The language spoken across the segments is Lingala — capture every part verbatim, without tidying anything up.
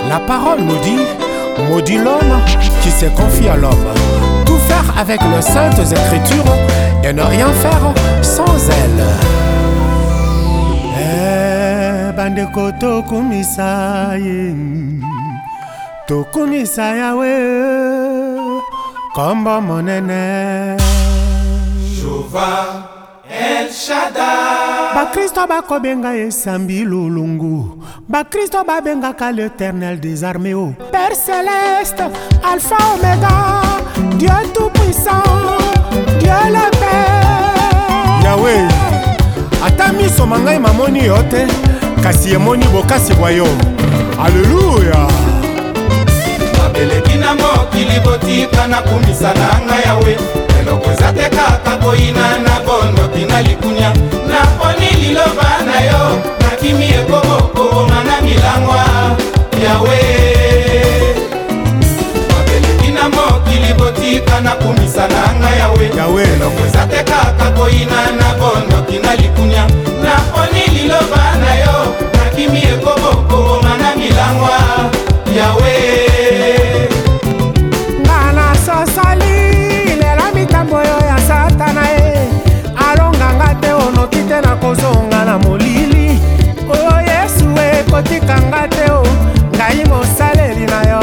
La parole nous dit, maudit l'homme qui se confie à l'homme. Tout faire avec les saintes écritures et ne rien faire sans elles. Eh, bandeko tokumisa ye, tokumisa Yahweh, kombo monene. Shova El Shaddai. Ba Kristo bako benga esambi lulungu. Ba Kristo ba benga ka l'Éternel des armées. Oh Père céleste, Alpha Omega, Dieu tout puissant, Dieu le Père. Yahweh, atami somangai mamoni yote, kasi emoni bokasi boyo. Alléluia. Abeleki na mokili botika na kumisa na nga Yahweh. Eloko zate kaka boina na bondo tina likunya. Na poni liloba na yo, na kimi ekobo koboma na milangwa Yahweh. Abeleki na mokili botika na kumisa na nga Yahweh. Yahweh. Eloko zate kaka boina na bondo tina likunya. Na poni liloba na yo, na kimi ekobo koboma na milangwa Yahweh. Ngana sosali lela mitambo yo ya satana e. Alonganga te onoki te na kozonga na molili. O Yesu e kotikanga te o, ngai mosaleli na yo.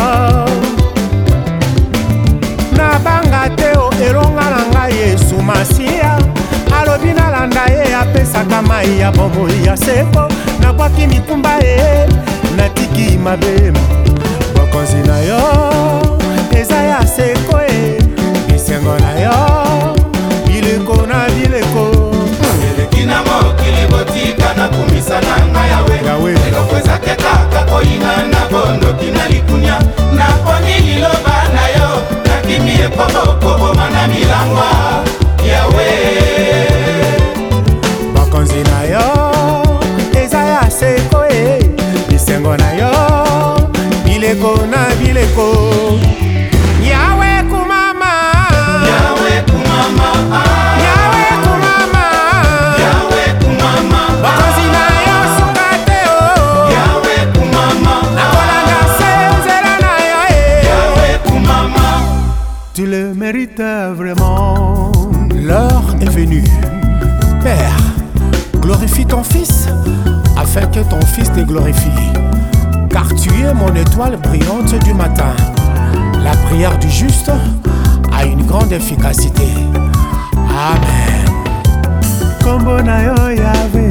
Nabanga te o elonga na ngai Yesu Masiya. Alobi nalanda ye apesaka mai ya bomoi ya seko. Nabwaki mikumba ye, natiki mabema. Bokonzi na yo eza ya seko e, bisengo na yo bileko na bileko. Eleki na mokili botika na kumisa na nga Yahweh. Eloko ezake kaka koyina na bondoki na likunya. Na poni liloba na yo, na kimi ekobo koboma na milangwa Yahweh. Bokonzi na yo eza ya seko e, bisengo na yo bileko na bileko. Yahweh kumama, Yahweh kumama, Yahweh kumama, Yahweh kumama, bokonzi na yo sukate o, Yahweh kumama, nakolanda se nzela na yo e, Yahweh kumama. tu le mérites vraiment. L'heure est venue. Père, glorifie ton Fils, afin que ton Fils te glorifie. Car tu es mon étoile brillante du matin. La prière du juste a une grande efficacité. Amen. Kombo na yo Yahweh,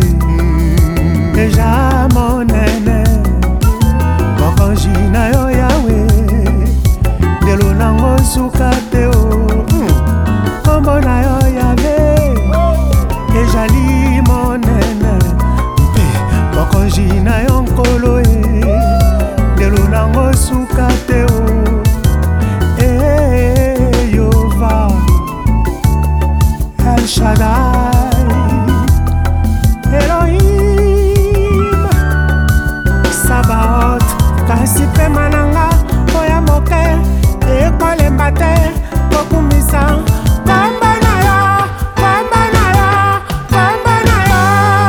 deja monene. Bokonzi na yo Yahweh, delo nango suka te o. Kombo na yo Yahweh, ezali monene. Mpe bokonzi na yo nkolo e, delo nango suka te o. Eh Yehova El Shaddai, Elohim Sabaoth, kasi pe mananga oya moke ekolemba te kokumisa. Kombo na yo, kombo na yo, kombo na yo.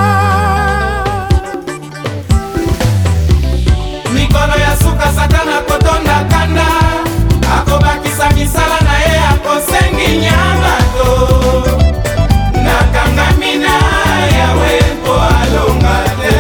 Mikolo ya suka satana kotonda kanda, akobakisa misala na ye akosengi nyama to. Nakangami na Yahweh mpo alonga te.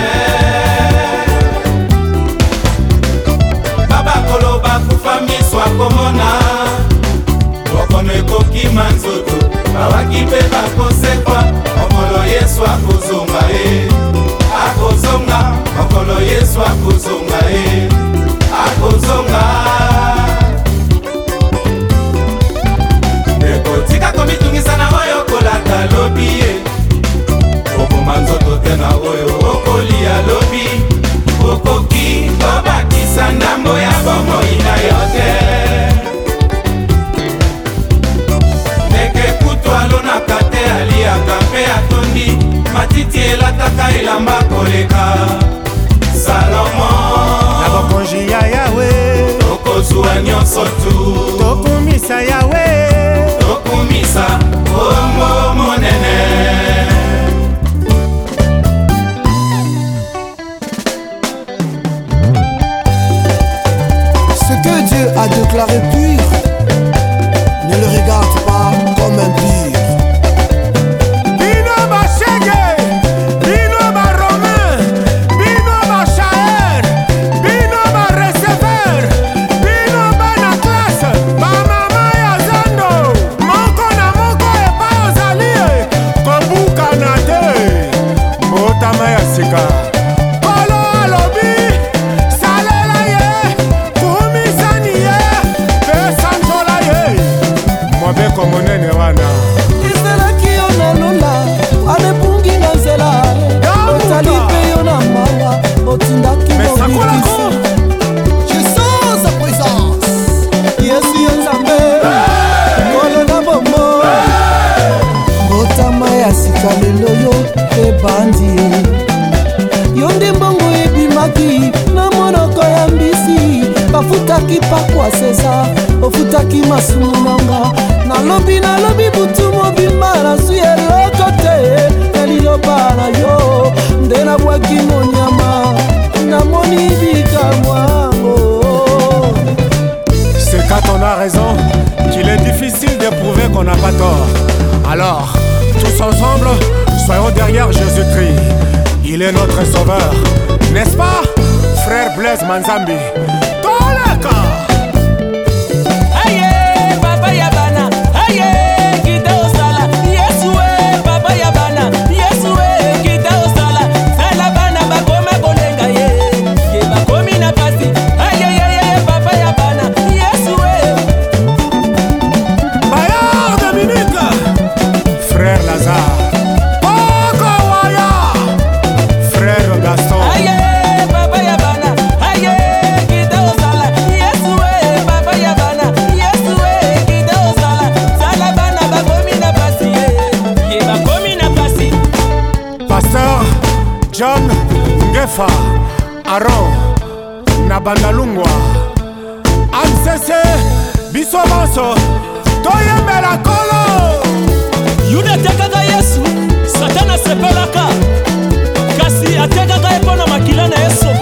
Baba koloba kufa miso akomona, bokono ekokima nzoto, bawaki mpe bakosekwa. Mokolo Yesu akozonga e, akozonga. Mokolo Yesu akozonga e, akozonga. Ekotika komitungisa na oyo kolata lobi ye, okoma nzoto te na oyo okolia lobi. Okoki kobakisa ndambo ya bomoi na yo te. Ndeke kutu alonaka te aliaka mpe atondi, matiti elataka elamba koleka Salomo. Na bokonzi ya Yahweh, tokozwa nyonso tu, tokumisa Yahweh, tokumisa kombo monene. déclaré pur, ne le regarde pas comme un pur. Bino Bachege, Bino Baromain, Bino Bachaer, Bino Bareceveur, Bino Bana classe, Bamama ya Zando, Moko na Moko epa ozali, Kobuka na te, Motama ya Sika. Kolo alobi, Salela ye, Kumisani ye, Pesantola ye, Mwabeko monene wana. Iselaki yo na lola, anepungi na nzela, otali pe yo na mawa, otindaki mobikisi. Je sens sa présence. Yesu yo nzambe, ngolo na bombo. Motama ya sika lelo yo ebandi. Yo nde mbongo ebimaki na monoko ya mbisi. Bafutaki pakwa César, ofutaki masumu nanga. Nalobi nalobi butu mobimba nazwi eloko te na liloba na yo. Nde nabwaki monyama namoni bikamwango. C'est quand on a raison qu'il est difficile de prouver qu'on n'a pas tort. Alors, tous ensemble, soyons derrière Jésus-Christ. Il est notre sauveur. N'est-ce pas, frère Blaise Manzambi? Toleka! Aye, Baba Yabana, aye, kita osala. Yesu e, Baba Yabana, Yesu e, kita osala. Sala bana bakoma bolenga ye, ye bakomi na pasi. Aye, aye, aye, Baba Yabana, Yesu e. Bayard Dominique! Frère Lazare. Poko Waya! Frère Gaston. Aye, Baba Yabana, aye, kita osala. Yesu e, Baba Yabana, Yesu e, kita osala. Sala bana bakomi na pasi ye, ye bakomi na pasi. Pasteur John Ngefa Aaron Nabandalungwa Amsese Bisomanso Toyembela Kolo. Yuda atekaka Yesu, Satana asepelaka, kasi atekaka ye mpo na makila na Yesu.